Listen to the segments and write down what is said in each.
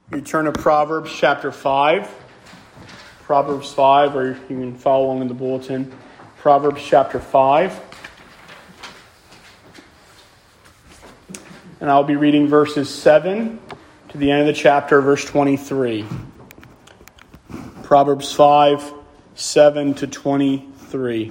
You turn to Proverbs chapter 5. Proverbs 5, or you can follow along in the bulletin. Proverbs chapter 5. And I'll be reading verses 7 to the end of the chapter, verse 23. Proverbs 5, 7 to 23.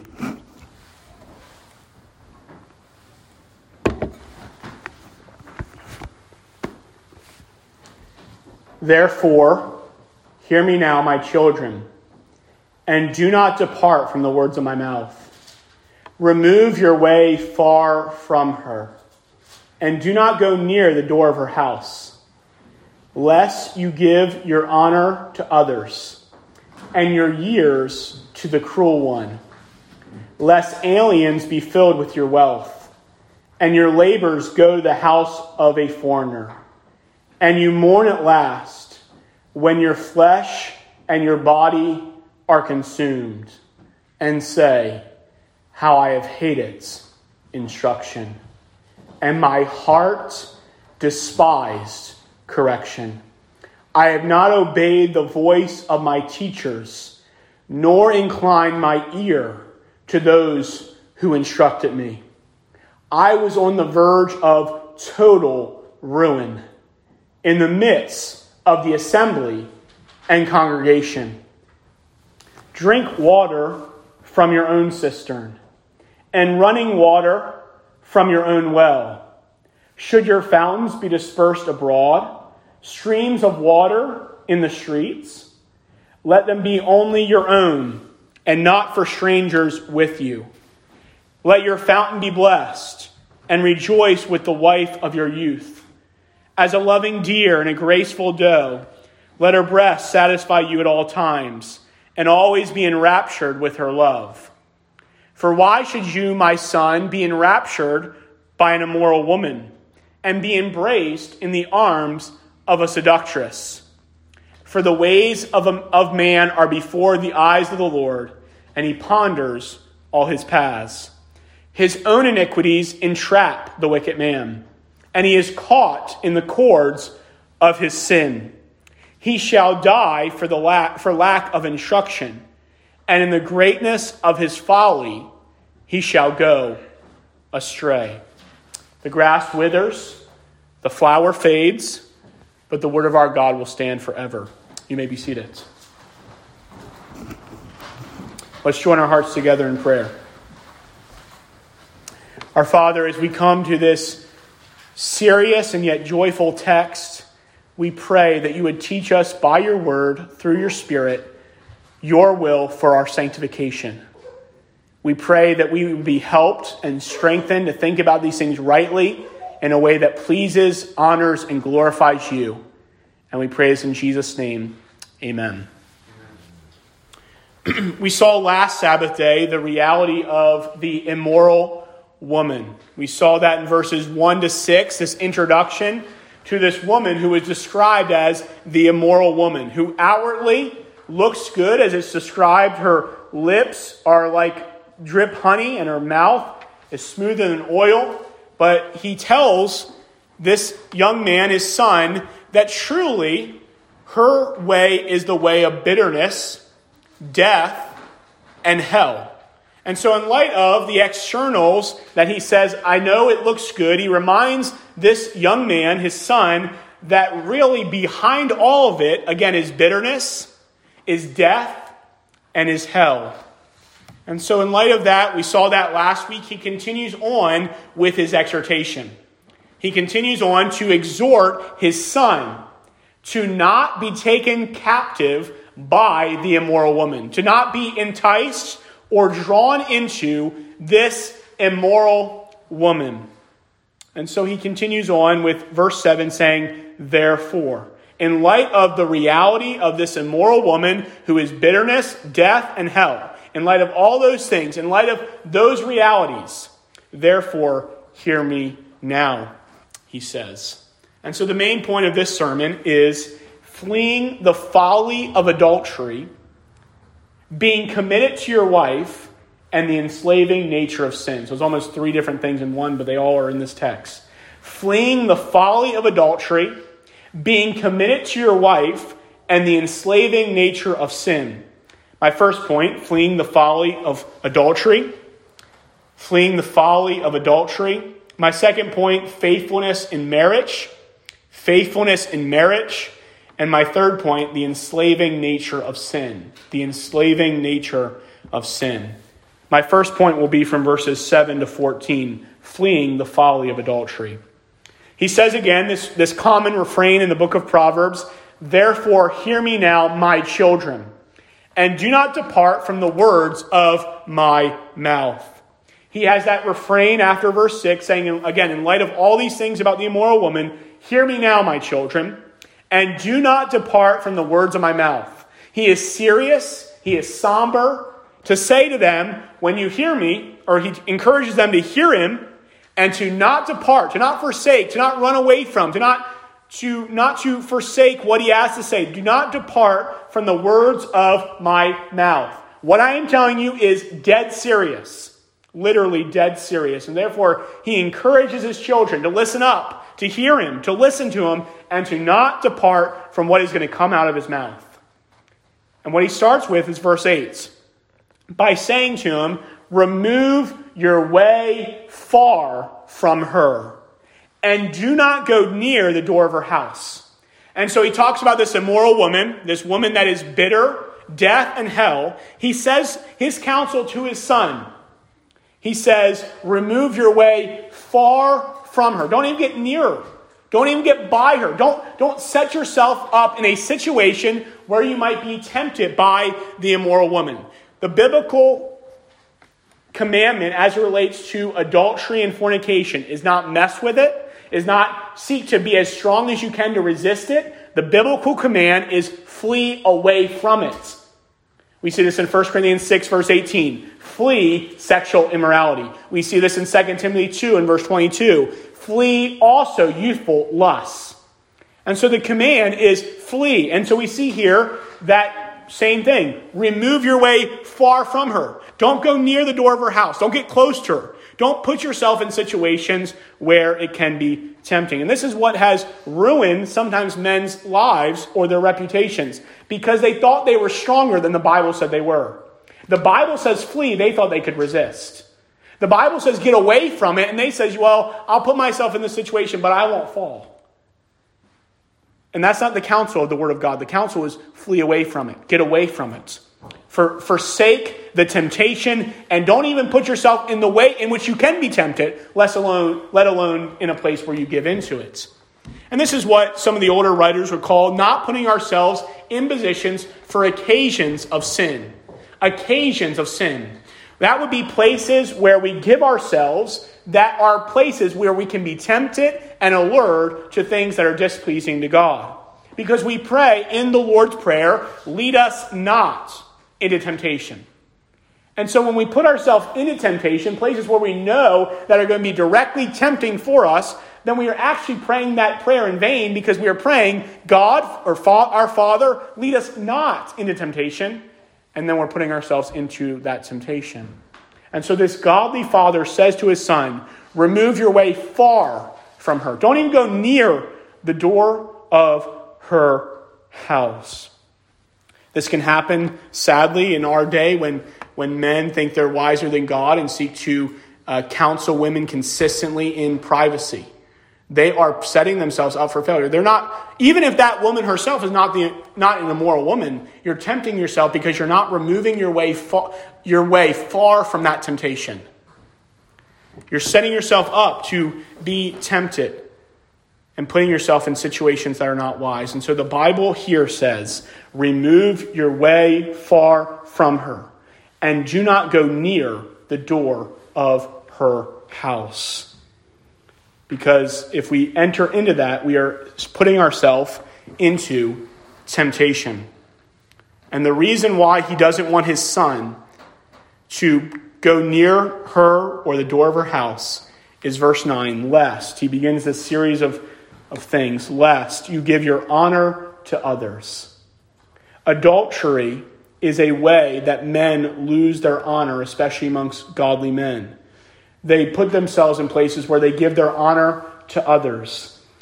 Therefore, hear me now, my children, and do not depart from the words of my mouth. Remove your way far from her, and do not go near the door of her house, lest you give your honor to others, and your years to the cruel one, lest aliens be filled with your wealth, and your labors go to the house of a foreigner. And you mourn at last when your flesh and your body are consumed, and say, how I have hated instruction, and my heart despised correction. I have not obeyed the voice of my teachers, nor inclined my ear to those who instructed me. I was on the verge of total ruin, in the midst of the assembly and congregation. Drink water from your own cistern, and running water from your own well. Should your fountains be dispersed abroad, streams of water in the streets? Let them be only your own, and not for strangers with you. Let your fountain be blessed, and rejoice with the wife of your youth. As a loving deer and a graceful doe, let her breast satisfy you at all times, and always be enraptured with her love. For why should you, my son, be enraptured by an immoral woman, and be embraced in the arms of a seductress? For the ways of man are before the eyes of the Lord, and he ponders all his paths. His own iniquities entrap the wicked man, and he is caught in the cords of his sin. He shall die for lack of instruction, and in the greatness of his folly he shall go astray. The grass withers, the flower fades, but the word of our God will stand forever. You may be seated. Let's join our hearts together in prayer. Our Father, as we come to this serious and yet joyful text, we pray that you would teach us by your word, through your Spirit, your will for our sanctification. We pray that we would be helped and strengthened to think about these things rightly in a way that pleases, honors, and glorifies you. And we pray this in Jesus' name. Amen. We saw last Sabbath day the reality of the immoral woman. We saw that in verses 1 to 6, this introduction to this woman who is described as the immoral woman, who outwardly looks good as it's described. Her lips are like drip honey and her mouth is smoother than oil. But he tells this young man, his son, that truly her way is the way of bitterness, death, and hell. And so in light of the externals that he says, I know it looks good, he reminds this young man, his son, that really behind all of it, again, is bitterness, is death, and is hell. And so in light of that, we saw that last week, he continues on with his exhortation. He continues on to exhort his son to not be taken captive by the immoral woman, to not be enticed or drawn into this immoral woman. And so he continues on with verse 7 saying, therefore, in light of the reality of this immoral woman who is bitterness, death, and hell, in light of all those things, in light of those realities, therefore, hear me now, he says. And so the main point of this sermon is fleeing the folly of adultery, being committed to your wife, and the enslaving nature of sin. So it's almost three different things in one, but they all are in this text. Fleeing the folly of adultery, being committed to your wife, and the enslaving nature of sin. My first point, fleeing the folly of adultery. Fleeing the folly of adultery. My second point, faithfulness in marriage. Faithfulness in marriage. And my third point, the enslaving nature of sin. The enslaving nature of sin. My first point will be from verses 7 to 14, fleeing the folly of adultery. He says again, this common refrain in the book of Proverbs, "Therefore hear me now, my children, and do not depart from the words of my mouth." He has that refrain after verse 6 saying, again, in light of all these things about the immoral woman, hear me now, my children, and do not depart from the words of my mouth. He is serious, he is somber, to say to them, when you hear me, or he encourages them to hear him, and to not depart, to not forsake, to not run away from, to not to forsake what he has to say. Do not depart from the words of my mouth. What I am telling you is dead serious, literally dead serious. And therefore, he encourages his children to listen up, to hear him, to listen to him, and to not depart from what is going to come out of his mouth. And what he starts with is verse 8. By saying to him, remove your way far from her, and do not go near the door of her house. And so he talks about this immoral woman, this woman that is bitter, death, and hell. He says his counsel to his son. He says, remove your way far from her. Don't even get near her. Don't even get by her. Don't set yourself up in a situation where you might be tempted by the immoral woman. The biblical commandment as it relates to adultery and fornication is not mess with it, is not seek to be as strong as you can to resist it. The biblical command is flee away from it. We see this in 1 Corinthians 6, verse 18. Flee sexual immorality. We see this in 2 Timothy 2 and verse 22. Flee also youthful lusts. And so the command is flee. And so we see here that same thing. Remove your way far from her. Don't go near the door of her house. Don't get close to her. Don't put yourself in situations where it can be tempting. And this is what has ruined sometimes men's lives or their reputations, because they thought they were stronger than the Bible said they were. The Bible says flee. They thought they could resist. The Bible says get away from it. And they says, well, I'll put myself in this situation, but I won't fall. And that's not the counsel of the Word of God. The counsel is flee away from it. Get away from it. Forsake the temptation, and don't even put yourself in the way in which you can be tempted, let alone in a place where you give into it. And this is what some of the older writers would call not putting ourselves in positions for occasions of sin. Occasions of sin. That would be places where we give ourselves that are places where we can be tempted and allured to things that are displeasing to God. Because we pray in the Lord's Prayer, lead us not into temptation. And so when we put ourselves into temptation, places where we know that are going to be directly tempting for us, then we are actually praying that prayer in vain, because we are praying, God, or our Father, lead us not into temptation. And then we're putting ourselves into that temptation. And so this godly father says to his son, remove your way far from her. Don't even go near the door of her house. This can happen, sadly, in our day when men think they're wiser than God and seek to counsel women consistently in privacy. They are setting themselves up for failure. They're not, even if that woman herself is not an immoral woman, you're tempting yourself because you're not removing your way far from that temptation. You're setting yourself up to be tempted and putting yourself in situations that are not wise. And so the Bible here says, remove your way far from her, and do not go near the door of her house. Because if we enter into that, we are putting ourselves into temptation. And the reason why he doesn't want his son to go near her or the door of her house is verse 9, lest. He begins this series of things. Lest you give your honor to others. Adultery is a way that men lose their honor, especially amongst godly men. They put themselves in places where they give their honor to others.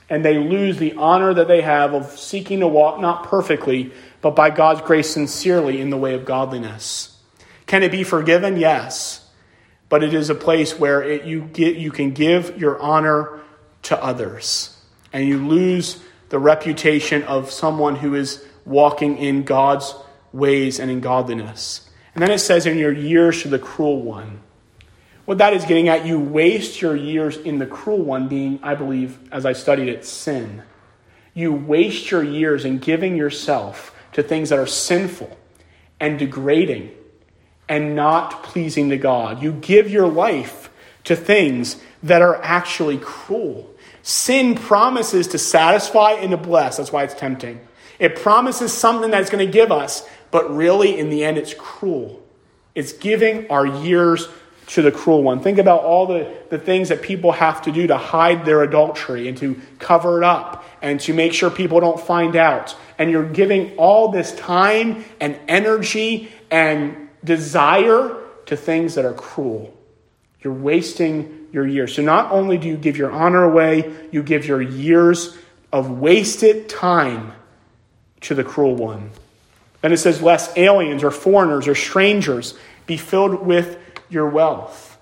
And they lose the honor that they have of seeking to walk not perfectly, but by God's grace sincerely in the way of godliness. Can it be forgiven? Yes. But it is a place where you can give your honor to others. And you lose the reputation of someone who is walking in God's ways and in godliness. And then it says, in your years to the cruel one. What that is getting at, you waste your years in the cruel one being, I believe, as I studied it, sin. You waste your years in giving yourself to things that are sinful and degrading and not pleasing to God. You give your life to things that are actually cruel. Sin promises to satisfy and to bless. That's why it's tempting. It promises something that's going to give us, but really, in the end, it's cruel. It's giving our years to the cruel one. Think about all the things that people have to do to hide their adultery and to cover it up and to make sure people don't find out. And you're giving all this time and energy and desire to things that are cruel. You're wasting your years. So not only do you give your honor away, you give your years of wasted time to the cruel one. Then it says, lest aliens or foreigners or strangers be filled with your wealth.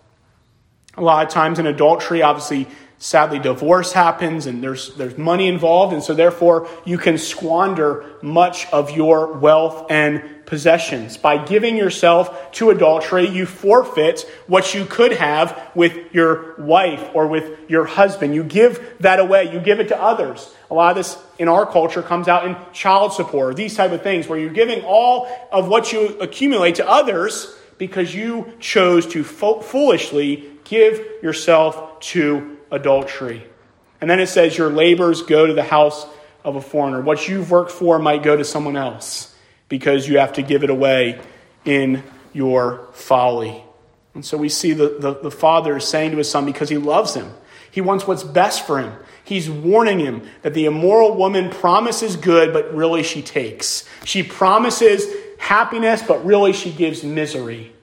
A lot of times in adultery, obviously, sadly, divorce happens and there's money involved. And so therefore, you can squander much of your wealth and possessions. By giving yourself to adultery, you forfeit what you could have with your wife or with your husband. You give that away. You give it to others. A lot of this in our culture comes out in child support, these type of things, where you're giving all of what you accumulate to others because you chose to foolishly give yourself to adultery. And then it says your labors go to the house of a foreigner. What you've worked for might go to someone else because you have to give it away in your folly. And so we see the father is saying to his son, because he loves him, he wants what's best for him. He's warning him that the immoral woman promises good, but really she takes. She promises happiness, but really she gives misery.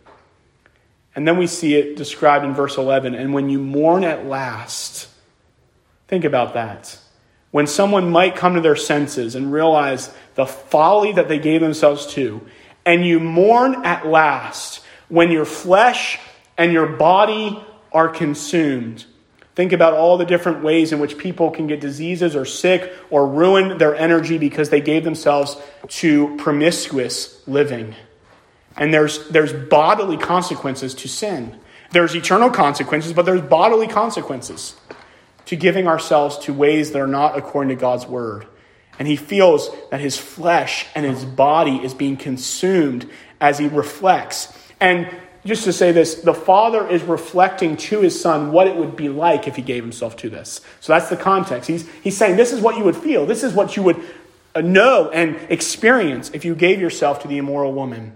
And then we see it described in verse 11. And when you mourn at last, think about that. When someone might come to their senses and realize the folly that they gave themselves to, and you mourn at last, when your flesh and your body are consumed. Think about all the different ways in which people can get diseases or sick or ruin their energy because they gave themselves to promiscuous living. And there's bodily consequences to sin. There's eternal consequences, but there's bodily consequences to giving ourselves to ways that are not according to God's word. And he feels that his flesh and his body is being consumed as he reflects. And just to say this, the father is reflecting to his son what it would be like if he gave himself to this. So that's the context. He's saying this is what you would feel. This is what you would know and experience if you gave yourself to the immoral woman.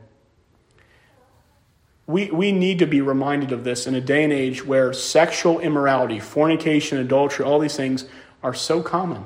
We need to be reminded of this in a day and age where sexual immorality, fornication, adultery, all these things are so common,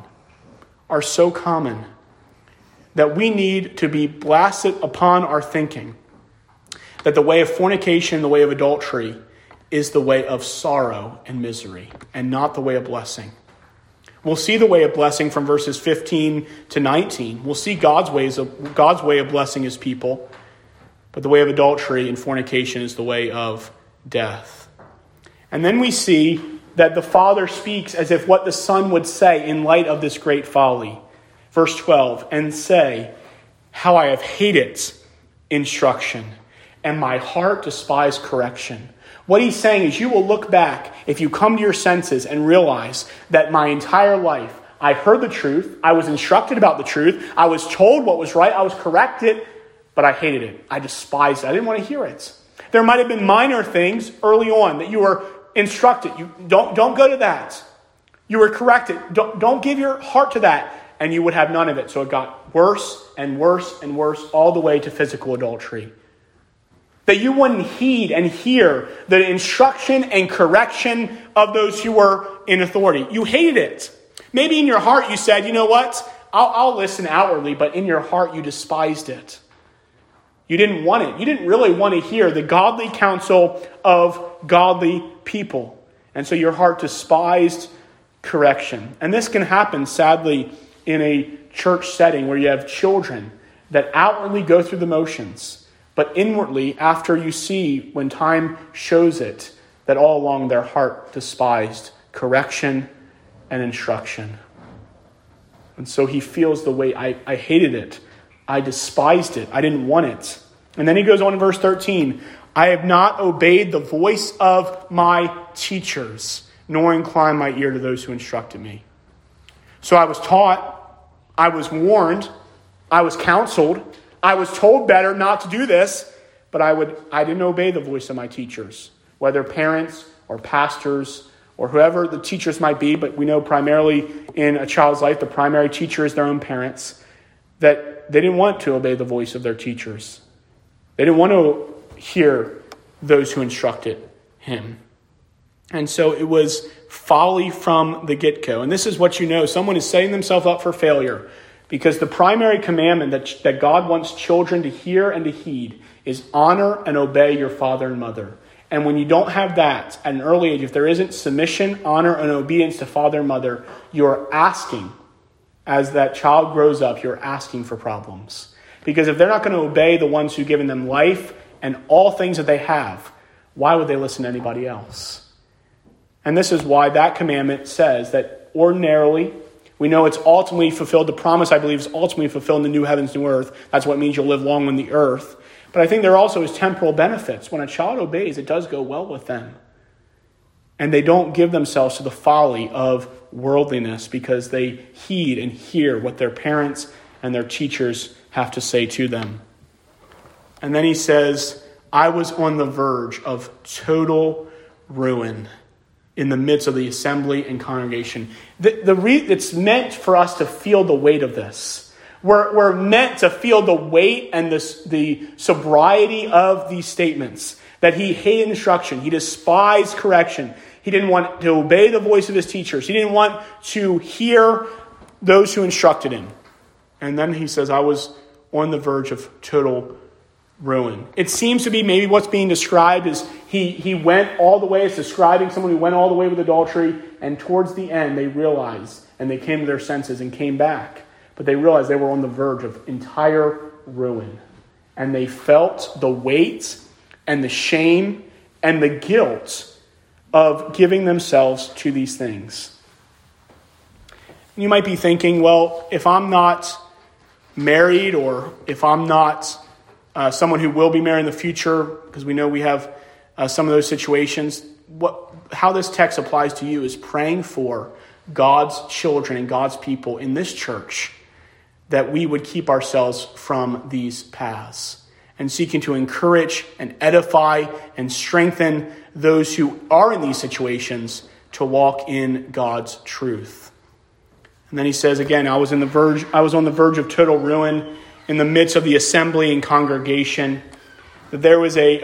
that we need to be blasted upon our thinking that the way of fornication, the way of adultery, is the way of sorrow and misery, and not the way of blessing. We'll see the way of blessing from verses 15 to 19. We'll see God's way of blessing his people. But the way of adultery and fornication is the way of death. And then we see that the father speaks as if what the son would say in light of this great folly. Verse 12, and say, how I have hated instruction, and my heart despised correction. What he's saying is you will look back if you come to your senses and realize that my entire life, I heard the truth, I was instructed about the truth, I was told what was right, I was corrected, but I hated it. I despised it. I didn't want to hear it. There might have been minor things early on that you were instructed. You don't go to that. You were corrected. Don't give your heart to that. And you would have none of it. So it got worse and worse and worse all the way to physical adultery. That you wouldn't heed and hear the instruction and correction of those who were in authority. You hated it. Maybe in your heart you said, you know what? I'll listen outwardly, but in your heart you despised it. You didn't want it. You didn't really want to hear the godly counsel of godly people. And so your heart despised correction. And this can happen, sadly, in a church setting where you have children that outwardly go through the motions, but inwardly, after you see, when time shows it, that all along their heart despised correction and instruction. And so he feels the weight. I hated it. I despised it. I didn't want it. And then he goes on in verse 13, I have not obeyed the voice of my teachers, nor inclined my ear to those who instructed me. So I was taught, I was warned, I was counseled, I was told better not to do this, but I didn't obey the voice of my teachers, whether parents or pastors or whoever the teachers might be, but we know primarily in a child's life, the primary teacher is their own parents, that they didn't want to obey the voice of their teachers. They didn't want to hear those who instructed him. And so it was folly from the get-go. And this is what you know. Someone is setting themselves up for failure, because the primary commandment that God wants children to hear and to heed is honor and obey your father and mother. And when you don't have that at an early age, if there isn't submission, honor, and obedience to father and mother, you're asking, as that child grows up, you're asking for problems. Because if they're not going to obey the ones who've given them life and all things that they have, why would they listen to anybody else? And this is why that commandment says that ordinarily, we know it's ultimately fulfilled. The promise, I believe, is ultimately fulfilled in the new heavens, new earth. That's what it means you'll live long on the earth. But I think there also is temporal benefits. When a child obeys, it does go well with them. And they don't give themselves to the folly of worldliness because they heed and hear what their parents and their teachers have to say to them. And then he says, I was on the verge of total ruin in the midst of the assembly and congregation. It's meant for us to feel the weight of this. We're meant to feel the weight and the sobriety of these statements. That he hated instruction. He despised correction. He didn't want to obey the voice of his teachers. He didn't want to hear those who instructed him. And then he says, I was on the verge of total ruin. It seems to be maybe what's being described is he went all the way. It's describing someone who went all the way with adultery. And towards the end, they realized and they came to their senses and came back. But they realized they were on the verge of entire ruin. And they felt the weight and the shame and the guilt of giving themselves to these things. You might be thinking, well, if I'm not married or if I'm not someone who will be married in the future, because we know we have some of those situations, how this text applies to you is praying for God's children and God's people in this church, that we would keep ourselves from these paths and seeking to encourage and edify and strengthen those who are in these situations to walk in God's truth. And then he says again, I was on the verge of total ruin in the midst of the assembly and congregation. That there was to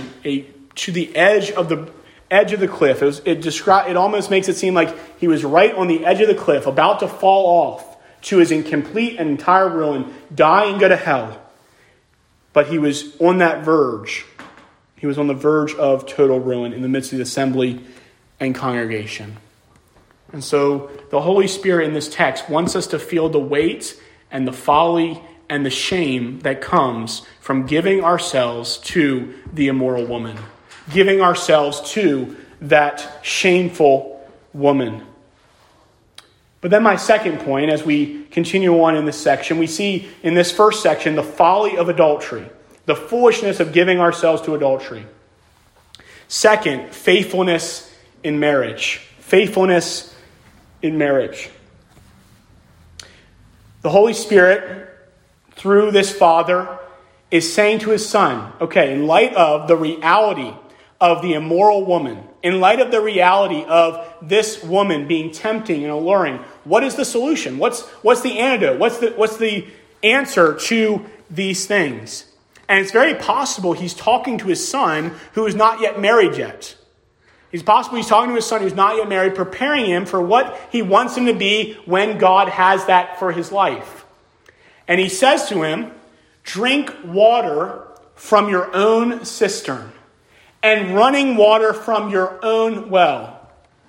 the edge of the cliff. It almost makes it seem like he was right on the edge of the cliff, about to fall off to his complete and entire ruin, die and go to hell. But he was on that verge. He was on the verge of total ruin in the midst of the assembly and congregation. And so the Holy Spirit in this text wants us to feel the weight and the folly and the shame that comes from giving ourselves to the immoral woman, giving ourselves to that shameful woman. But then my second point, as we continue on in this section, we see in this first section the folly of adultery, the foolishness of giving ourselves to adultery. Second, faithfulness in marriage. Faithfulness in marriage. The Holy Spirit, through this father, is saying to his son, okay, in light of the reality of the immoral woman, in light of the reality of this woman being tempting and alluring, what is the solution? What's the antidote? What's the answer to these things? And it's very possible he's talking to his son who is not yet married yet. He's talking to his son who's not yet married, preparing him for what he wants him to be when God has that for his life. And he says to him, drink water from your own cistern and running water from your own well.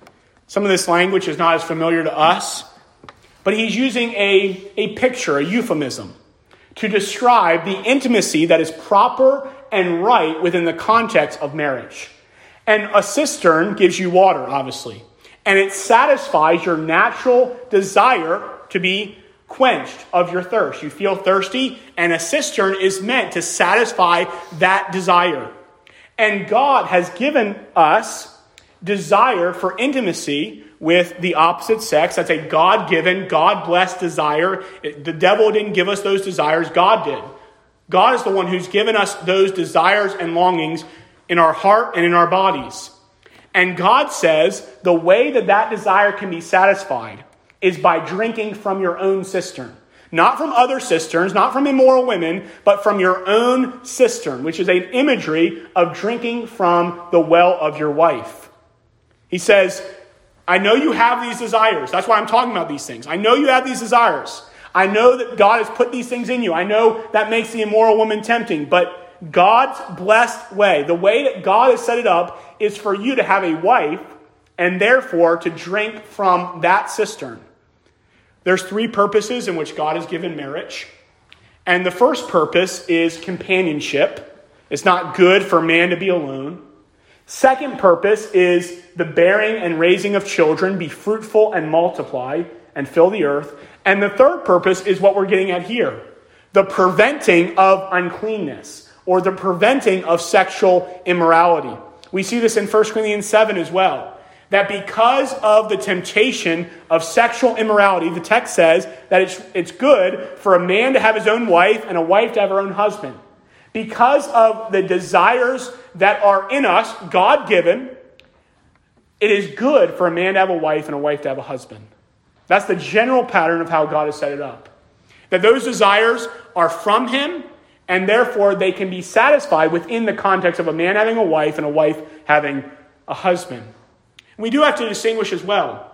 Some of this language is not as familiar to us, but he's using a picture, a euphemism, to describe the intimacy that is proper and right within the context of marriage. And a cistern gives you water, obviously, and it satisfies your natural desire to be quenched of your thirst. You feel thirsty, and a cistern is meant to satisfy that desire. And God has given us desire for intimacy with the opposite sex. That's a God-given, God-blessed desire. The devil didn't give us those desires. God did. God is the one who's given us those desires and longings in our heart and in our bodies. And God says the way that that desire can be satisfied is by drinking from your own cistern. Not from other cisterns, not from immoral women, but from your own cistern, which is an imagery of drinking from the well of your wife. He says, I know you have these desires. That's why I'm talking about these things. I know you have these desires. I know that God has put these things in you. I know that makes the immoral woman tempting, but God's blessed way, the way that God has set it up, is for you to have a wife and therefore to drink from that cistern. There's three purposes in which God has given marriage. And the first purpose is companionship. It's not good for man to be alone. Second purpose is the bearing and raising of children, be fruitful and multiply and fill the earth. And the third purpose is what we're getting at here, the preventing of uncleanness or the preventing of sexual immorality. We see this in 1 Corinthians 7 as well, that because of the temptation of sexual immorality, the text says that it's good for a man to have his own wife and a wife to have her own husband. Because of the desires that are in us, God-given, it is good for a man to have a wife and a wife to have a husband. That's the general pattern of how God has set it up. That those desires are from him, and therefore they can be satisfied within the context of a man having a wife and a wife having a husband. We do have to distinguish as well.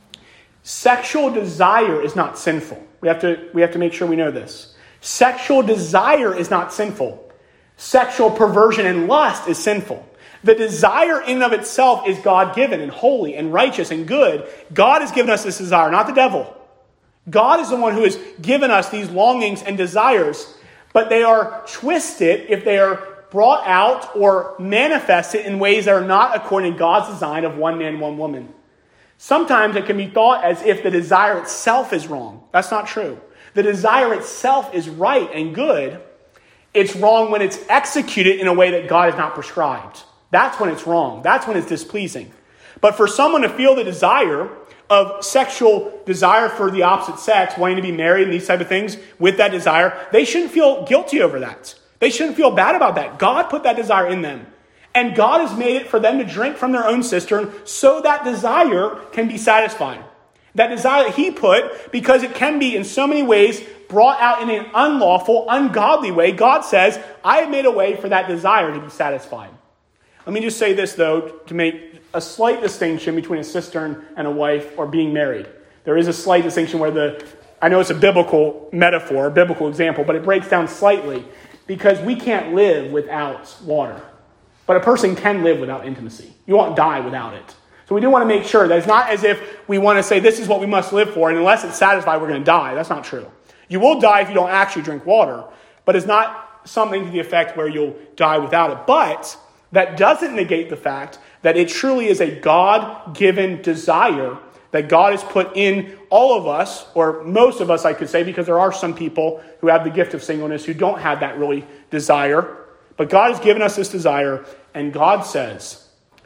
Sexual desire is not sinful. We have to make sure we know this. Sexual desire is not sinful. Sexual perversion and lust is sinful. The desire in and of itself is God-given and holy and righteous and good. God has given us this desire, not the devil. God is the one who has given us these longings and desires, but they are twisted if they are brought out or manifested in ways that are not according to God's design of one man, one woman. Sometimes it can be thought as if the desire itself is wrong. That's not true. The desire itself is right and good. It's wrong when it's executed in a way that God has not prescribed. That's when it's wrong. That's when it's displeasing. But for someone to feel the desire of sexual desire for the opposite sex, wanting to be married and these type of things with that desire, they shouldn't feel guilty over that. They shouldn't feel bad about that. God put that desire in them. And God has made it for them to drink from their own cistern so that desire can be satisfied. That desire that he put, because it can be in so many ways brought out in an unlawful, ungodly way, God says, I have made a way for that desire to be satisfied. Let me just say this, though, to make a slight distinction between a cistern and a wife or being married. There is a slight distinction where I know it's a biblical metaphor, a biblical example, but it breaks down slightly because we can't live without water. But a person can live without intimacy. You won't die without it. So we do want to make sure that it's not as if we want to say this is what we must live for, and unless it's satisfied, we're going to die. That's not true. You will die if you don't actually drink water, but it's not something to the effect where you'll die without it. But that doesn't negate the fact that it truly is a God-given desire that God has put in all of us, or most of us, I could say, because there are some people who have the gift of singleness who don't have that really desire. But God has given us this desire, and God says,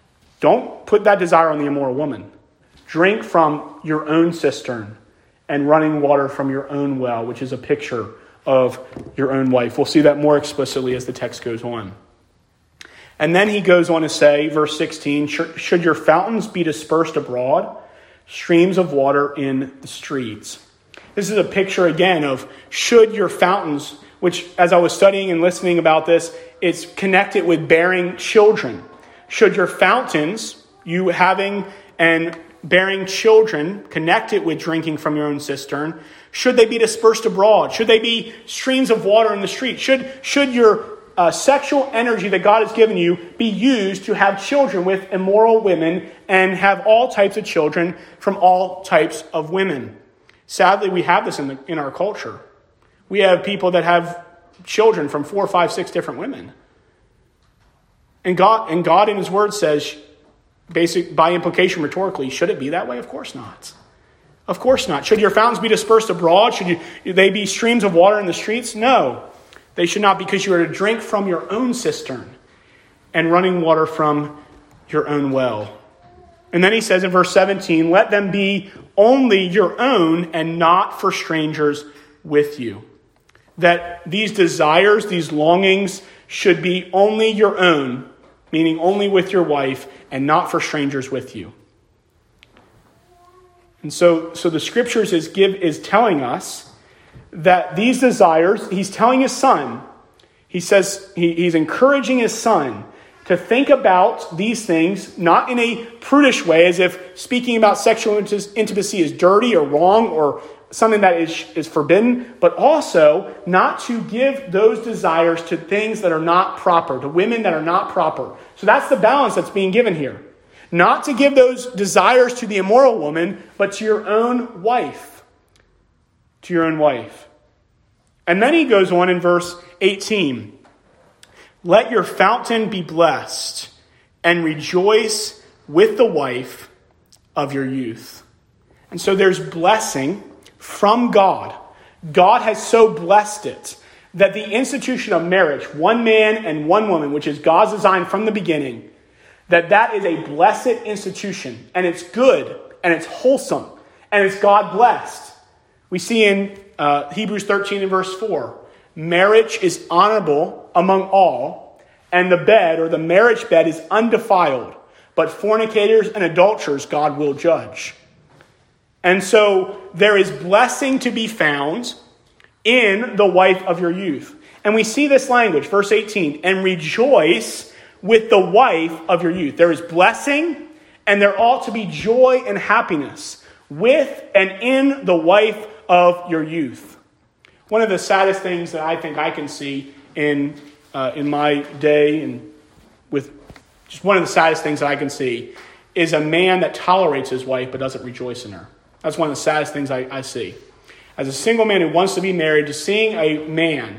don't put that desire on the immoral woman. Drink from your own cistern and running water from your own well, which is a picture of your own wife. We'll see that more explicitly as the text goes on. And then he goes on to say, verse 16, should your fountains be dispersed abroad, streams of water in the streets. This is a picture again of should your fountains, which as I was studying and listening about this, it's connected with bearing children. Should your fountains, you having and bearing children, connected with drinking from your own cistern, should they be dispersed abroad? Should they be streams of water in the street? Should your sexual energy that God has given you be used to have children with immoral women and have all types of children from all types of women. Sadly, we have this in our culture. We have people that have children from 4, 5, 6 different women. And God in his word says, by implication, rhetorically, should it be that way? Of course not. Of course not. Should your fountains be dispersed abroad? Should they be streams of water in the streets? No, they should not, because you are to drink from your own cistern and running water from your own well. And then he says in verse 17, let them be only your own and not for strangers with you. That these desires, these longings should be only your own, meaning only with your wife and not for strangers with you. And so the scriptures is telling us that these desires, he's telling his son, he says he's encouraging his son to think about these things, not in a prudish way, as if speaking about sexual intimacy is dirty or wrong or something that is forbidden, but also not to give those desires to things that are not proper, to women that are not proper. So that's the balance that's being given here. Not to give those desires to the immoral woman, but to your own wife. To your own wife. And then he goes on in verse 18. Let your fountain be blessed, and rejoice with the wife of your youth. And so there's blessing from God. God has so blessed it that the institution of marriage, one man and one woman, which is God's design from the beginning, that is a blessed institution, and it's good, and it's wholesome, and it's God blessed. We see in Hebrews 13 and verse 4, marriage is honorable among all, and the bed or the marriage bed is undefiled, but fornicators and adulterers God will judge. And so there is blessing to be found in the wife of your youth. And we see this language, verse 18, and rejoice with the wife of your youth. There is blessing, and there ought to be joy and happiness with and in the wife of your youth. One of the saddest things that I think I can see in my day, and with just one of the saddest things that I can see, is a man that tolerates his wife but doesn't rejoice in her. That's one of the saddest things I see. As a single man who wants to be married, just seeing a man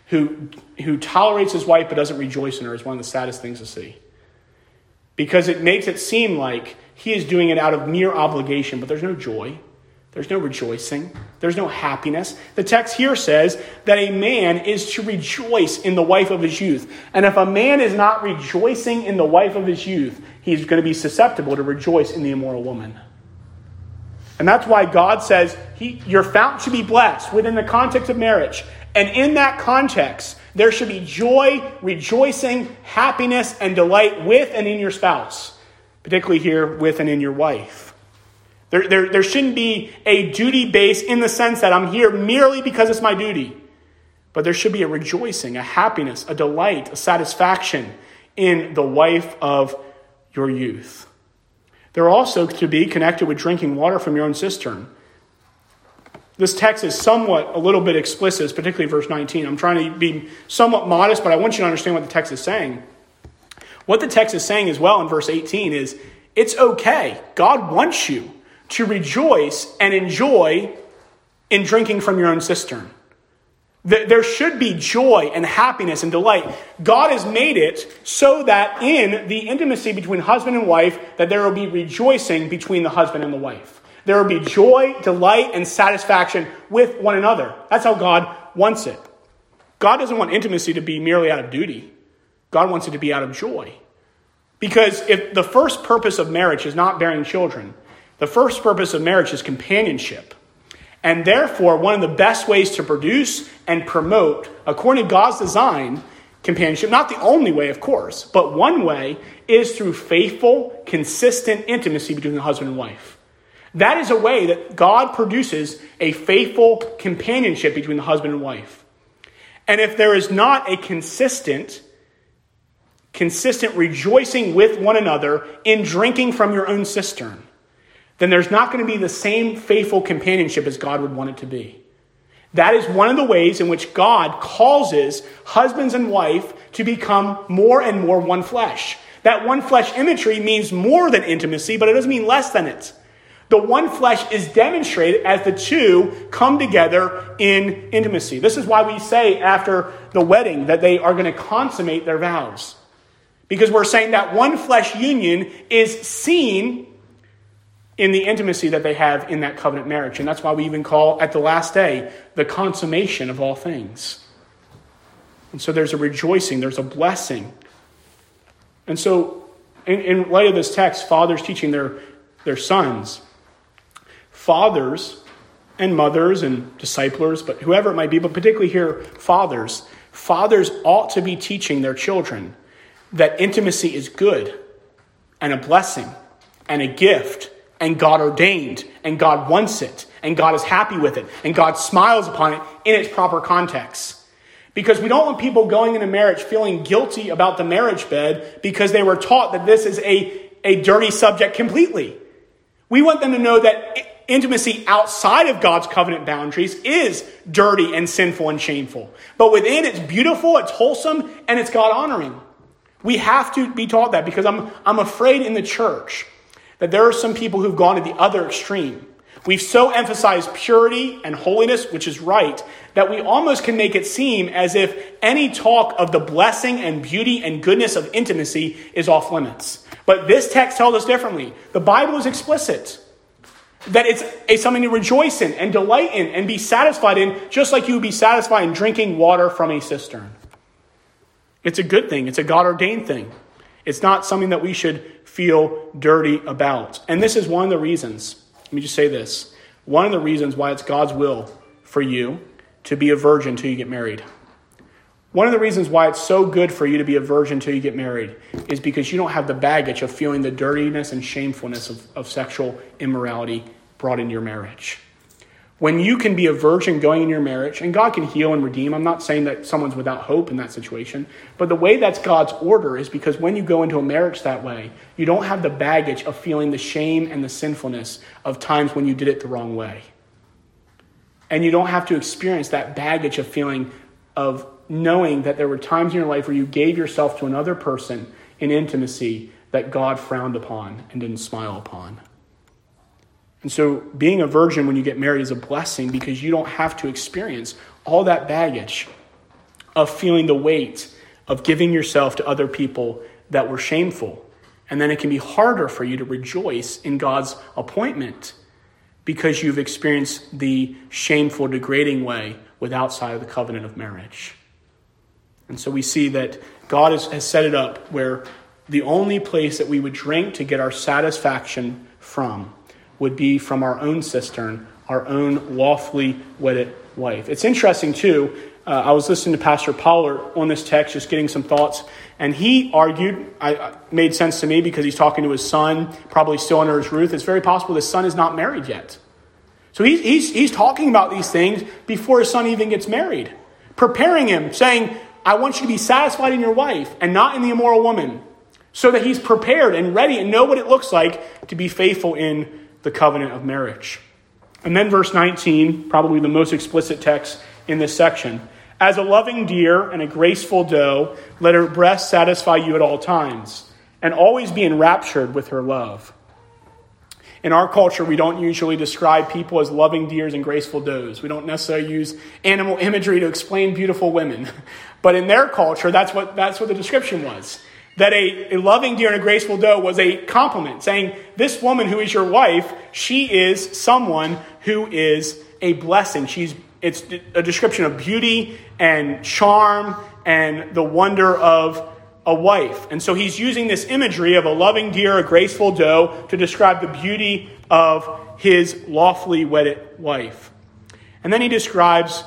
who tolerates his wife but doesn't rejoice in her is one of the saddest things to see. Because it makes it seem like he is doing it out of mere obligation, but there's no joy. There's no rejoicing. There's no happiness. The text here says that a man is to rejoice in the wife of his youth. And if a man is not rejoicing in the wife of his youth, he's going to be susceptible to rejoice in the immoral woman. And that's why God says your fountain should be blessed within the context of marriage. And in that context, there should be joy, rejoicing, happiness, and delight with and in your spouse. Particularly here, with and in your wife. There shouldn't be a duty base in the sense that I'm here merely because it's my duty. But there should be a rejoicing, a happiness, a delight, a satisfaction in the wife of your youth. They're also to be connected with drinking water from your own cistern. This text is somewhat a little bit explicit, particularly verse 19. I'm trying to be somewhat modest, but I want you to understand what the text is saying. What the text is saying as well in verse 18 is, it's okay. God wants you to rejoice and enjoy in drinking from your own cistern. There should be joy and happiness and delight. God has made it so that in the intimacy between husband and wife, that there will be rejoicing between the husband and the wife. There will be joy, delight, and satisfaction with one another. That's how God wants it. God doesn't want intimacy to be merely out of duty. God wants it to be out of joy. Because if the first purpose of marriage is not bearing children, the first purpose of marriage is companionship. And therefore, one of the best ways to produce and promote, according to God's design, companionship, not the only way, of course, but one way is through faithful, consistent intimacy between the husband and wife. That is a way that God produces a faithful companionship between the husband and wife. And if there is not a consistent rejoicing with one another in drinking from your own cistern, then there's not going to be the same faithful companionship as God would want it to be. That is one of the ways in which God causes husbands and wife to become more and more one flesh. That one flesh imagery means more than intimacy, but it doesn't mean less than it. The one flesh is demonstrated as the two come together in intimacy. This is why we say after the wedding that they are going to consummate their vows. Because we're saying that one flesh union is seen in the intimacy that they have in that covenant marriage. And that's why we even call at the last day the consummation of all things. And so there's a rejoicing, there's a blessing. And so in light of this text, fathers teaching their sons, fathers and mothers and disciplers, but whoever it might be, but particularly here, fathers ought to be teaching their children that intimacy is good and a blessing and a gift, and God ordained, and God wants it, and God is happy with it, and God smiles upon it in its proper context. Because we don't want people going into marriage feeling guilty about the marriage bed because they were taught that this is a dirty subject completely. We want them to know that intimacy outside of God's covenant boundaries is dirty and sinful and shameful. But within, it's beautiful, it's wholesome, and it's God-honoring. We have to be taught that, because I'm afraid in the church that there are some people who've gone to the other extreme. We've so emphasized purity and holiness, which is right, that we almost can make it seem as if any talk of the blessing and beauty and goodness of intimacy is off limits. But this text tells us differently. The Bible is explicit that it's something to rejoice in and delight in and be satisfied in, just like you would be satisfied in drinking water from a cistern. It's a good thing. It's a God-ordained thing. It's not something that we should feel dirty about. And this is one of the reasons, let me just say this, one of the reasons why it's God's will for you to be a virgin till you get married. One of the reasons why it's so good for you to be a virgin till you get married is because you don't have the baggage of feeling the dirtiness and shamefulness of sexual immorality brought into your marriage. When you can be a virgin going in your marriage, and God can heal and redeem, I'm not saying that someone's without hope in that situation, but the way that's God's order is because when you go into a marriage that way, you don't have the baggage of feeling the shame and the sinfulness of times when you did it the wrong way. And you don't have to experience that baggage of feeling of knowing that there were times in your life where you gave yourself to another person in intimacy that God frowned upon and didn't smile upon. And so being a virgin when you get married is a blessing because you don't have to experience all that baggage of feeling the weight of giving yourself to other people that were shameful. And then it can be harder for you to rejoice in God's appointment because you've experienced the shameful, degrading way with outside of the covenant of marriage. And so we see that God has set it up where the only place that we would drink to get our satisfaction from would be from our own cistern, our own lawfully wedded wife. It's interesting, too. I was listening to Pastor Pollard on this text, just getting some thoughts, and he argued, made sense to me because he's talking to his son, probably still under his roof. It's very possible his son is not married yet. So he's talking about these things before his son even gets married, preparing him, saying, I want you to be satisfied in your wife and not in the immoral woman, so that he's prepared and ready and know what it looks like to be faithful in the covenant of marriage. And then verse 19, probably the most explicit text in this section. As a loving deer and a graceful doe, let her breast satisfy you at all times, and always be enraptured with her love. In our culture, we don't usually describe people as loving deers and graceful does. We don't necessarily use animal imagery to explain beautiful women. But in their culture, that's what the description was. That a loving deer and a graceful doe was a compliment, saying, this woman who is your wife, she is someone who is a blessing. It's a description of beauty and charm and the wonder of a wife. And so he's using this imagery of a loving deer, a graceful doe, to describe the beauty of his lawfully wedded wife. And then he describes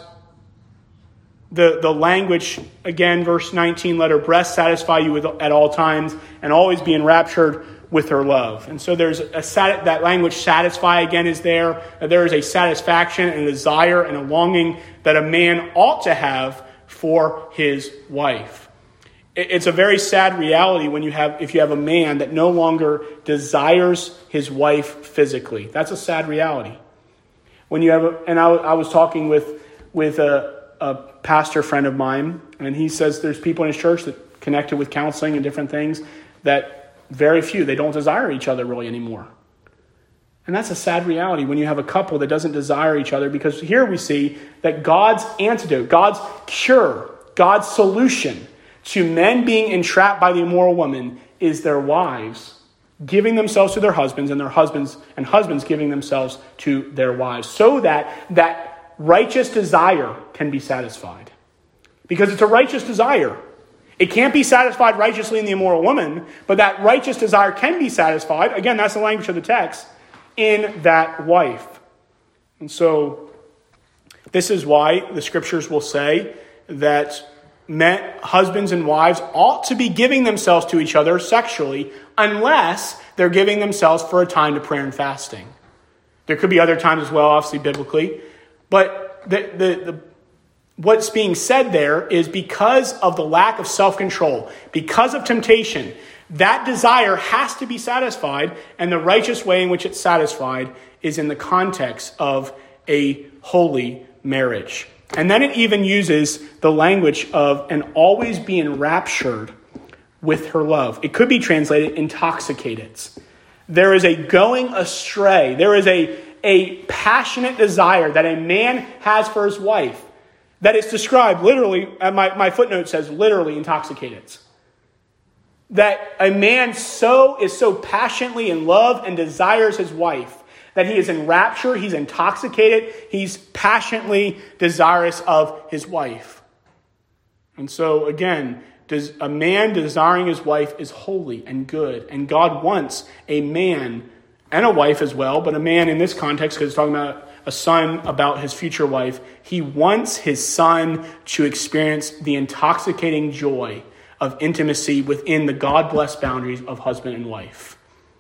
the language, again, verse 19, let her breast satisfy you at all times and always be enraptured with her love. And so there's that language, satisfy, again, is there. There is a satisfaction and a desire and a longing that a man ought to have for his wife. It's a very sad reality if you have a man that no longer desires his wife physically. That's a sad reality. When you have, I was talking with with a pastor friend of mine, and he says there's people in his church that connected with counseling and different things that very few, they don't desire each other really anymore. And that's a sad reality when you have a couple that doesn't desire each other, because here we see that God's antidote, God's cure, God's solution to men being entrapped by the immoral woman is their wives giving themselves to their husbands, and their husbands giving themselves to their wives, so that that righteous desire can be satisfied. Because it's a righteous desire. It can't be satisfied righteously in the immoral woman, but that righteous desire can be satisfied. Again, that's the language of the text, in that wife. And so this is why the scriptures will say that husbands and wives ought to be giving themselves to each other sexually, unless they're giving themselves for a time to prayer and fasting. There could be other times as well, obviously biblically, but what's being said there is because of the lack of self-control, because of temptation, that desire has to be satisfied, and the righteous way in which it's satisfied is in the context of a holy marriage. And then it even uses the language of an always be enraptured with her love. It could be translated intoxicated. There is a going astray. There is a passionate desire that a man has for his wife that is described literally, my footnote says literally intoxicated. That a man is so passionately in love and desires his wife that he is in rapture, he's intoxicated, he's passionately desirous of his wife. And so again, a man desiring his wife is holy and good, and God wants a man and a wife as well, but a man in this context, because it's talking about a son about his future wife, he wants his son to experience the intoxicating joy of intimacy within the God-blessed boundaries of husband and wife.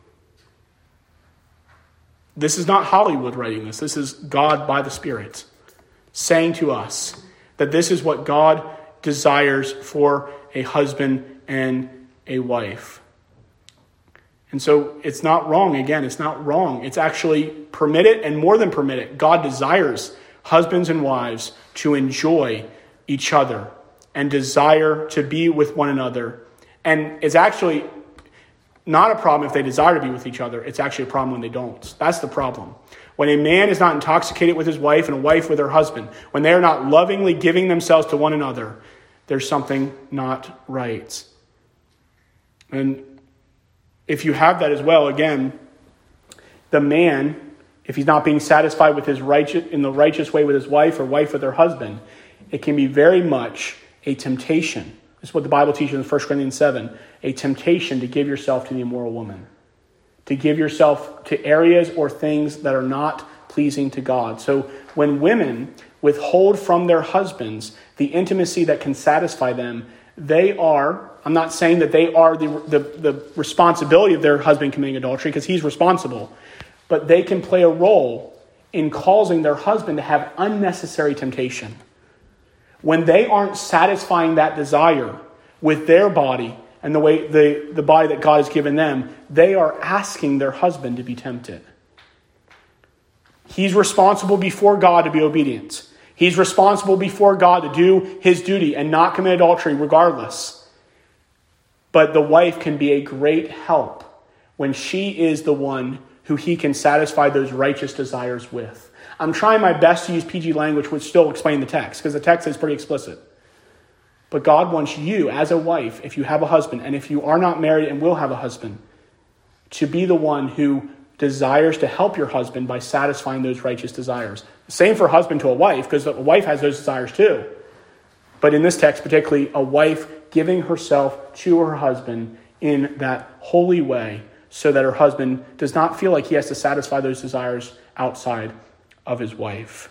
This is not Hollywood writing this. This is God by the Spirit saying to us that this is what God desires for a husband and a wife. And so it's not wrong. Again, it's not wrong. It's actually permitted, and more than permitted. God desires husbands and wives to enjoy each other and desire to be with one another. And it's actually not a problem if they desire to be with each other. It's actually a problem when they don't. That's the problem. When a man is not intoxicated with his wife and a wife with her husband, when they are not lovingly giving themselves to one another, there's something not right. And if you have that as well, again, the man, if he's not being satisfied with in the righteous way with his wife or wife with her husband, it can be very much a temptation. This is what the Bible teaches in 1 Corinthians 7, a temptation to give yourself to the immoral woman, to give yourself to areas or things that are not pleasing to God. So when women withhold from their husbands the intimacy that can satisfy them, they are, I'm not saying that they are the responsibility of their husband committing adultery, because he's responsible, but they can play a role in causing their husband to have unnecessary temptation. When they aren't satisfying that desire with their body and the way the body that God has given them, they are asking their husband to be tempted. He's responsible before God to be obedient. He's responsible before God to do his duty and not commit adultery regardless. But the wife can be a great help when she is the one who he can satisfy those righteous desires with. I'm trying my best to use PG language which still explain the text, because the text is pretty explicit. But God wants you as a wife, if you have a husband, and if you are not married and will have a husband, to be the one who desires to help your husband by satisfying those righteous desires. Same for a husband to a wife, because a wife has those desires too. But in this text particularly, a wife giving herself to her husband in that holy way, so that her husband does not feel like he has to satisfy those desires outside of his wife.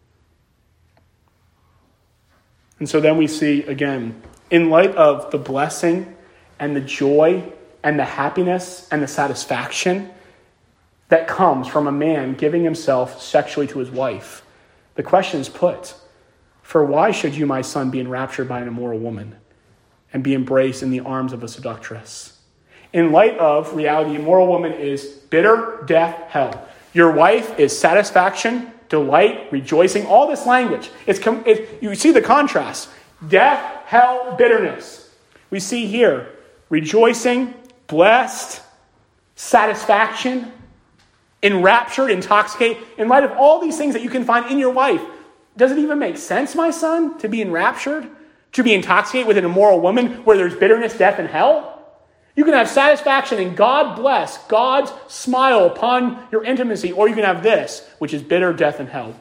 And so then we see, again, in light of the blessing and the joy and the happiness and the satisfaction that comes from a man giving himself sexually to his wife, the question is put, for why should you, my son, be enraptured by an immoral woman and be embraced in the arms of a seductress? In light of reality, the immoral woman is bitter, death, hell. Your wife is satisfaction, delight, rejoicing, all this language. You see the contrast. Death, hell, bitterness. We see here rejoicing, blessed, satisfaction, enraptured, intoxicated. In light of all these things that you can find in your life, does it even make sense, my son, to be enraptured? To be intoxicated with an immoral woman where there's bitterness, death, and hell? You can have satisfaction and God bless, God's smile upon your intimacy, or you can have this, which is bitter, death, and hell.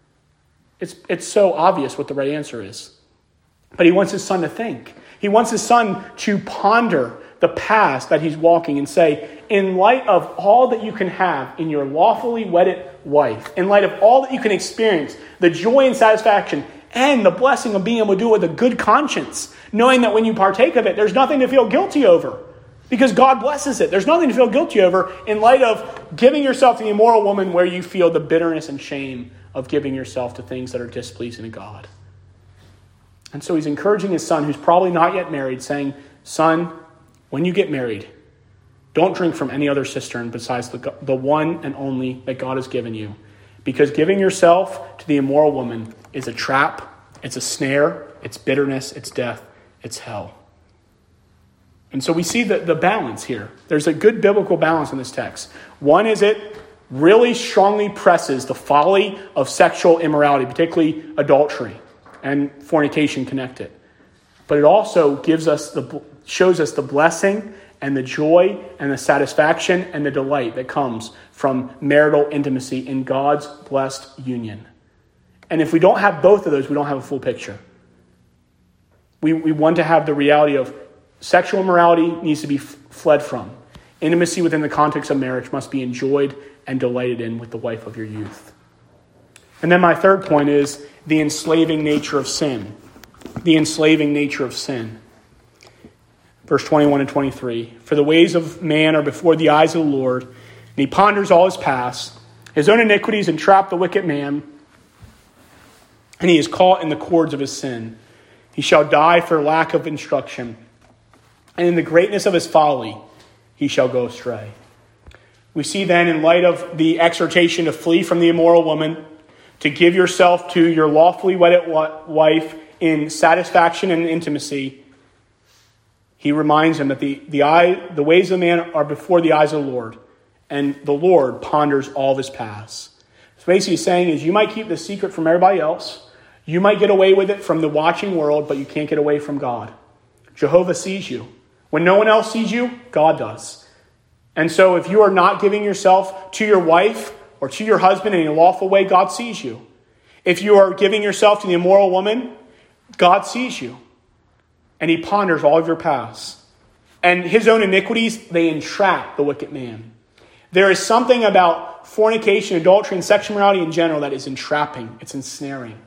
It's so obvious what the right answer is. But he wants his son to think. He wants his son to ponder the path that he's walking and say, in light of all that you can have in your lawfully wedded wife, in light of all that you can experience, the joy and satisfaction and the blessing of being able to do it with a good conscience, knowing that when you partake of it, there's nothing to feel guilty over because God blesses it. There's nothing to feel guilty over in light of giving yourself to the immoral woman where you feel the bitterness and shame of giving yourself to things that are displeasing to God. And so he's encouraging his son, who's probably not yet married, saying, son, when you get married, don't drink from any other cistern besides the one and only that God has given you. Because giving yourself to the immoral woman is a trap, it's a snare, it's bitterness, it's death, it's hell. And so we see the balance here. There's a good biblical balance in this text. One is it really strongly presses the folly of sexual immorality, particularly adultery and fornication connected. But it also shows us the blessing and the joy and the satisfaction and the delight that comes from marital intimacy in God's blessed union. And if we don't have both of those, we don't have a full picture. We want to have the reality of sexual immorality needs to be fled from. Intimacy within the context of marriage must be enjoyed and delighted in with the wife of your youth. And then my third point is the enslaving nature of sin. The enslaving nature of sin. Verse 21 and 23. For the ways of man are before the eyes of the Lord, and he ponders all his past. His own iniquities entrap the wicked man, and he is caught in the cords of his sin. He shall die for lack of instruction, and in the greatness of his folly he shall go astray. We see then, in light of the exhortation to flee from the immoral woman, to give yourself to your lawfully wedded wife in satisfaction and intimacy, he reminds him that the ways of man are before the eyes of the Lord, and the Lord ponders all of his paths. So basically he's saying is you might keep the secret from everybody else, you might get away with it from the watching world, but you can't get away from God. Jehovah sees you. When no one else sees you, God does. And so if you are not giving yourself to your wife or to your husband in a lawful way, God sees you. If you are giving yourself to the immoral woman, God sees you. And he ponders all of your paths. And his own iniquities, they entrap the wicked man. There is something about fornication, adultery, and sexual immorality in general that is entrapping. It's ensnaring.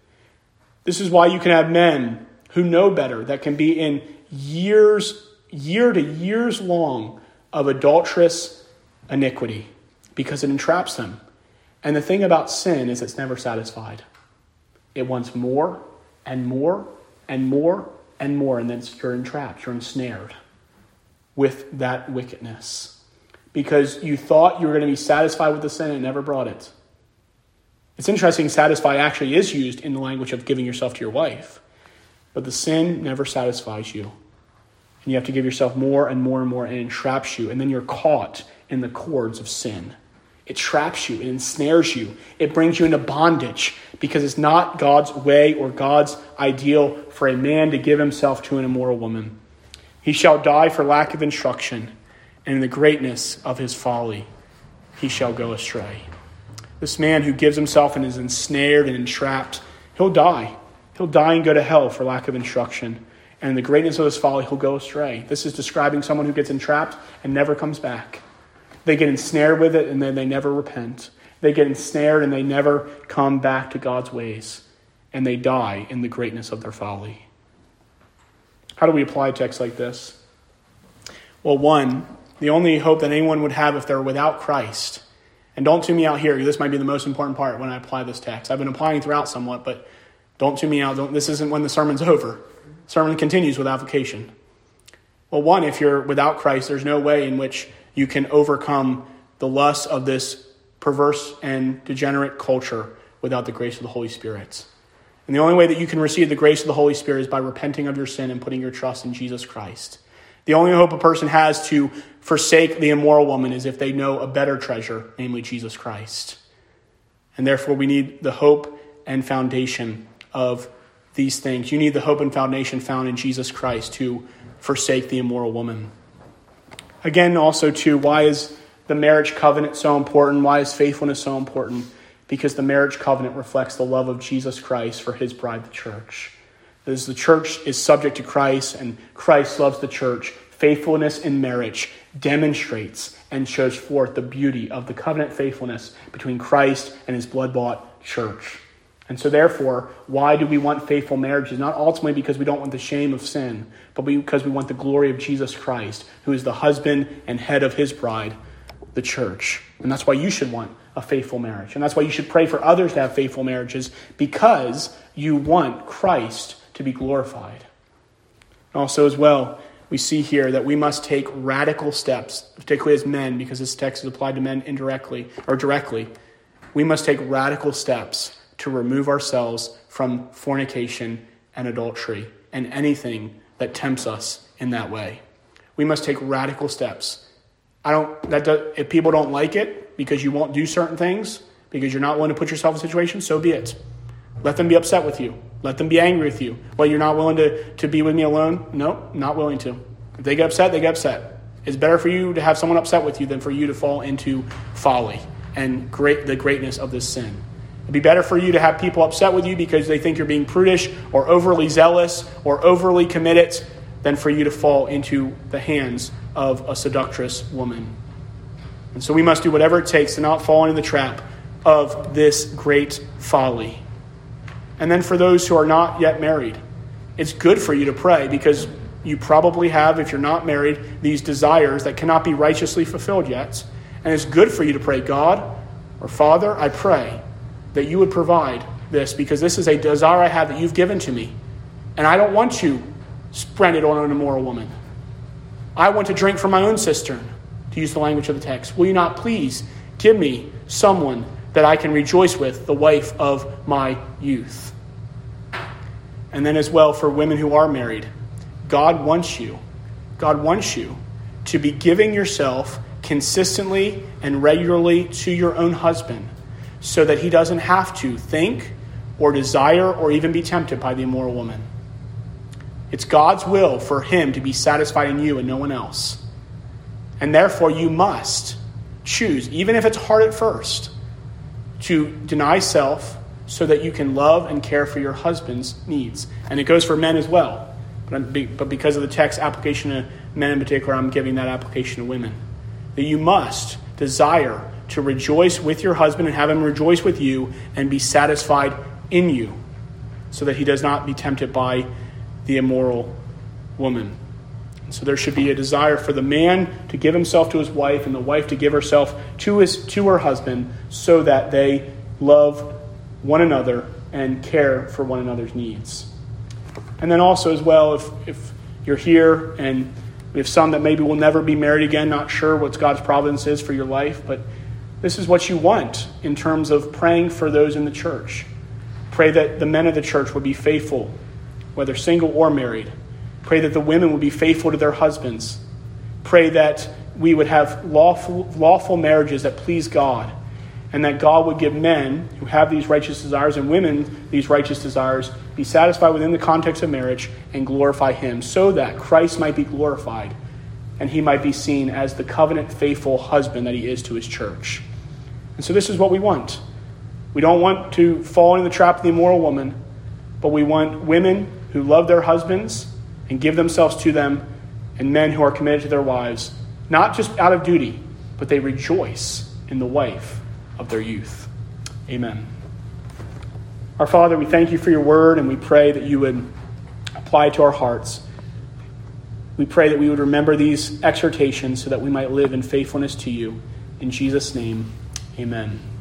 This is why you can have men who know better that can be in year to years long of adulterous iniquity because it entraps them. And the thing about sin is it's never satisfied. It wants more and more and more and more, and then you're entrapped, you're ensnared with that wickedness because you thought you were going to be satisfied with the sin and it never brought it. It's interesting, satisfy actually is used in the language of giving yourself to your wife, but the sin never satisfies you. And you have to give yourself more and more and more, and it entraps you, and then you're caught in the cords of sin. It traps you, it ensnares you, it brings you into bondage because it's not God's way or God's ideal for a man to give himself to an immoral woman. He shall die for lack of instruction, and in the greatness of his folly he shall go astray. This man who gives himself and is ensnared and entrapped, he'll die. He'll die and go to hell for lack of instruction. And in the greatness of his folly, he'll go astray. This is describing someone who gets entrapped and never comes back. They get ensnared with it and then they never repent. They get ensnared and they never come back to God's ways. And they die in the greatness of their folly. How do we apply a text like this? Well, one, the only hope that anyone would have if they're without Christ. And don't tune me out here. This might be the most important part when I apply this text. I've been applying throughout somewhat, but don't tune me out. This isn't when the sermon's over. The sermon continues with application. Well, one, if you're without Christ, there's no way in which you can overcome the lust of this perverse and degenerate culture without the grace of the Holy Spirit. And the only way that you can receive the grace of the Holy Spirit is by repenting of your sin and putting your trust in Jesus Christ. The only hope a person has to forsake the immoral woman is if they know a better treasure, namely Jesus Christ. And therefore we need the hope and foundation of these things. You need the hope and foundation found in Jesus Christ to forsake the immoral woman. Again, also too, why is the marriage covenant so important? Why is faithfulness so important? Because the marriage covenant reflects the love of Jesus Christ for his bride, the church. As the church is subject to Christ and Christ loves the church, faithfulness in marriage demonstrates and shows forth the beauty of the covenant faithfulness between Christ and his blood-bought church. And so therefore, why do we want faithful marriages? Not ultimately because we don't want the shame of sin, but because we want the glory of Jesus Christ, who is the husband and head of his bride, the church. And that's why you should want a faithful marriage. And that's why you should pray for others to have faithful marriages, because you want Christ to be glorified. And also as well, we see here that we must take radical steps, particularly as men, because this text is applied to men indirectly or directly. We must take radical steps to remove ourselves from fornication and adultery and anything that tempts us in that way. We must take radical steps. If people don't like it because you won't do certain things, because you're not willing to put yourself in a situation, so be it. Let them be upset with you. Let them be angry with you. Well, you're not willing to be with me alone? No, not willing to. If they get upset, they get upset. It's better for you to have someone upset with you than for you to fall into folly and the greatness of this sin. It'd be better for you to have people upset with you because they think you're being prudish or overly zealous or overly committed than for you to fall into the hands of a seductress woman. And so we must do whatever it takes to not fall into the trap of this great folly. And then for those who are not yet married, it's good for you to pray because you probably have, if you're not married, these desires that cannot be righteously fulfilled yet. And it's good for you to pray, God or Father, I pray that you would provide this because this is a desire I have that you've given to me. And I don't want to spend it on an immoral woman. I want to drink from my own cistern, to use the language of the text. Will you not please give me someone that I can rejoice with, the wife of my youth? And then as well for women who are married, God wants you to be giving yourself consistently and regularly to your own husband so that he doesn't have to think or desire or even be tempted by the immoral woman. It's God's will for him to be satisfied in you and no one else. And therefore you must choose, even if it's hard at first, to deny self so that you can love and care for your husband's needs. And it goes for men as well. But because of the text application to men in particular, I'm giving that application to women. That you must desire to rejoice with your husband and have him rejoice with you and be satisfied in you so that he does not be tempted by the immoral woman. And so there should be a desire for the man to give himself to his wife and the wife to give herself to her husband so that they love one another and care for one another's needs. And then also as well, if you're here and we have some that maybe will never be married again, not sure what God's providence is for your life, but this is what you want in terms of praying for those in the church. Pray that the men of the church would be faithful, whether single or married. Pray that the women would be faithful to their husbands. Pray that we would have lawful marriages that please God, and that God would give men who have these righteous desires and women these righteous desires be satisfied within the context of marriage and glorify him so that Christ might be glorified and he might be seen as the covenant faithful husband that he is to his church. And so this is what we want. We don't want to fall into the trap of the immoral woman, but we want women who love their husbands and give themselves to them, and men who are committed to their wives, not just out of duty, but they rejoice in the wife of their youth. Amen. Our Father, we thank you for your word, and we pray that you would apply it to our hearts. We pray that we would remember these exhortations so that we might live in faithfulness to you. In Jesus' name, amen.